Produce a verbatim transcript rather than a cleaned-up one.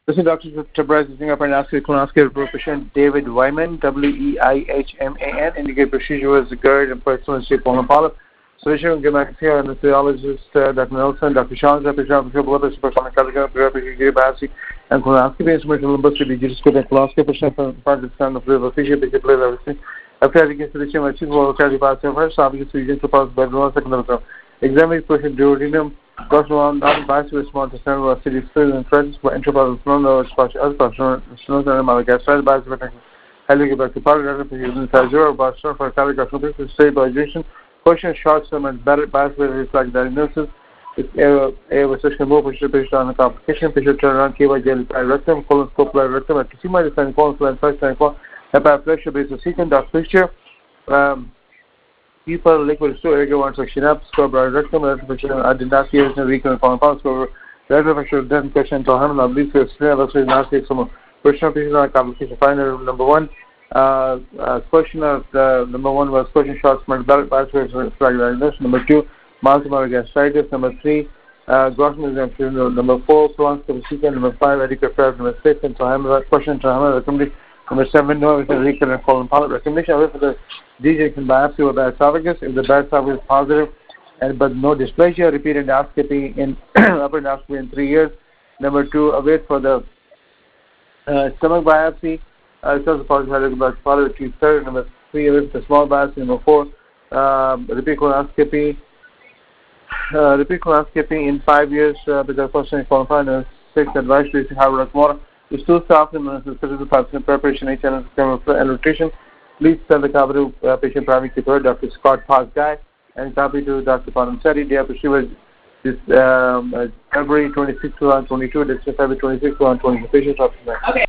This is Doctor Tabraz using up an aspirin colonoscopy patient David Wyman, W E I H M A N. Indicate procedure was the GERD and personal shape on the polyp. Solution Gemaxia, anesthesiologist uh, Doctor Nelson, Doctor Sean, Doctor Sean, Doctor Supersonic Cardiac, Doctor Biopsy, and colonoscopy instrument, Olympus, the digitoscope, and colonoscopy patient from Pakistan, the flavor fisher, basic flavor, everything. After I get to the chimney, chief will carry past the first, obviously, region to pass bedroom, second level. Examine patient duodenum, cross around, not bias response to central city spill and friends, but intraparal snow, spatial alpha, snow, and malagastritis, bias, helicobacter, polygraph, using Tazura, Boston, for cardiac stabilization. Question short term and better bias reflect diagnosis. If a restriction more patient patient on the complication, patient turn around K Y jelly rectum, colon rectum, and to see my design colon and first time call, hepatopressure based on sequence, dot picture. Um, people liquid store area one section up, score by rectum, I did not see anything recurrent compound, score retrofacial death question to Hamilton, I believe, to explain about not see some personal patient on complication. Final number one. Uh, uh, question of the number one was question short smart ballot bias diagnosis. Number two, multiple gastritis. Number three, uh, Grossman exemption. Number four, colonoscopy sequence. Number five, adequate prep. Number six, and so question to Hamilton recommendation. Number seven, no, it's a recurrent colon polyp recommendation. However, the D J can biopsy of the esophagus if the esophagus is positive, and but no dysplasia. Repeat endoscopy in upper endoscopy in three years. Number two, await for the uh, stomach biopsy. Uh, it positive helicobacter pylori third. Number three, the small biopsy. Number four, uh, repeat colonoscopy. Uh, repeat colonoscopy in five years uh, because person is qualified. Number six, advice to how to work more. The stool supplements the physical patient preparation, H and and nutrition. Please send the copy to uh, patient primary care, Doctor Scott Park Guy, and copy to Doctor Panamsetti. Day after she was this um, uh, February twenty-sixth, twenty twenty-two. This is February twenty-sixth, twenty twenty-two. Patient. Okay.